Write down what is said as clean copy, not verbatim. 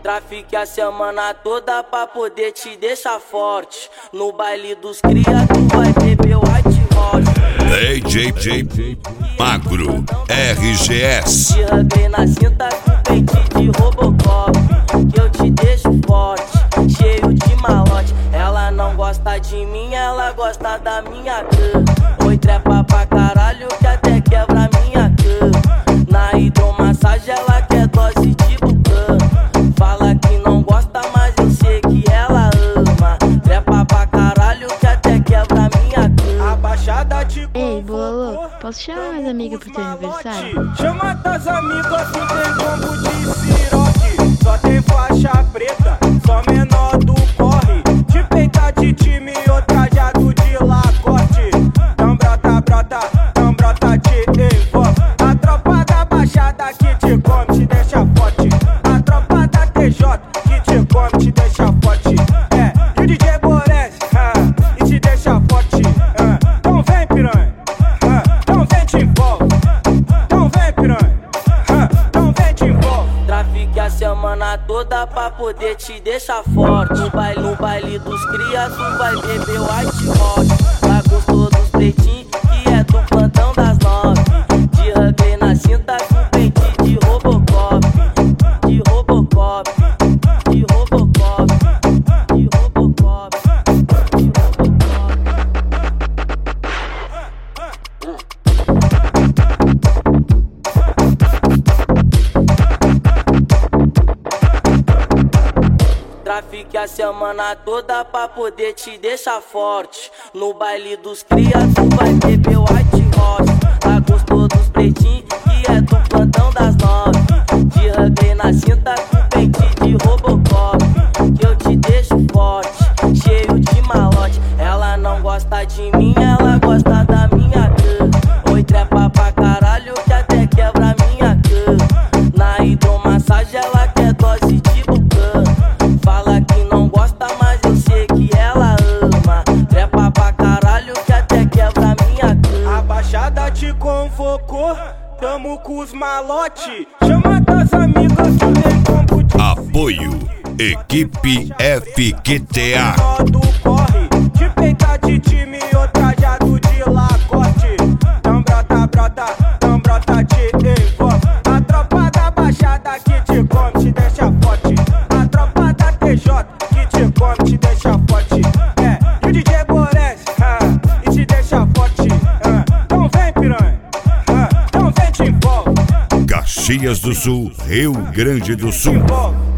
Trafique a semana toda pra poder te deixar forte. No baile dos cria tu vai beber White Horse. DJ Magro RGS. Te ranguei na cinta com peito de Robocop, que eu te deixo forte, cheio de malote. Ela não gosta de mim, ela gosta da minha cama. Oi, trepa pra caralho que até quebra minha cama. Na hidromassagem ela quer dose de bucana. Fala que não gosta, mas eu sei que ela ama. Trepa pra caralho que até quebra minha cama. A baixada te Ei, Bololô, posso chamar mais amiga pro teu aniversário? Chama tuas amigas, assim tem combo de siroque. Só tem faixa preta, só menor do corre. De peita de time ou trajado de Lacoste. Então brota, te envolve. A tropa da baixada que te come, te deixa forte. A tropa da TJ que te come, te deixa forte. E o DJ Borés, e te deixa forte. Então vem piranha, então vem te envolve. Então vem piranha, então vem te envolve. Trafique a semana toda pra poder te deixar forte. No baile dos cria tu vai beber White Horse. Tá gostou dos pretinhos que é do plantão das 9. Te ranguei na cinta com peito de Robocop, de Robocop, de Robocop, de Robocop, de Robocop. Trafique a semana toda pra poder te deixar forte. No baile dos cria tu vai beber White Horse. Tá gostou dos pretinhos que é do plantão das 9. Te ranguei na cinta com peito de Robocop, que eu te deixo forte, cheio de malote. Ela não gosta de mim, ela gosta da minha cama. Oi, trepa pra caralho que até quebra minha cama. Na hidromassagem ela quer dose de bucana. Fala que não gosta, mas eu sei que ela ama. Trepa pra caralho que até quebra minha cama. A baixada te convocou, tamo com os malote. Chama tuas amigas que tem combo de Apoio Equipe FQTA. do corre. De peita de time ou trajado de Lacoste. Então brota, te envolve. A tropa da baixada que te come, te deixa forte. A tropa da TJ que te come, te deixa forte. E o DJ Borés, e te deixa forte. Então vem piranha, então vem te envolve. Caxias do Sul, Rio Grande do Te Sul. envolve.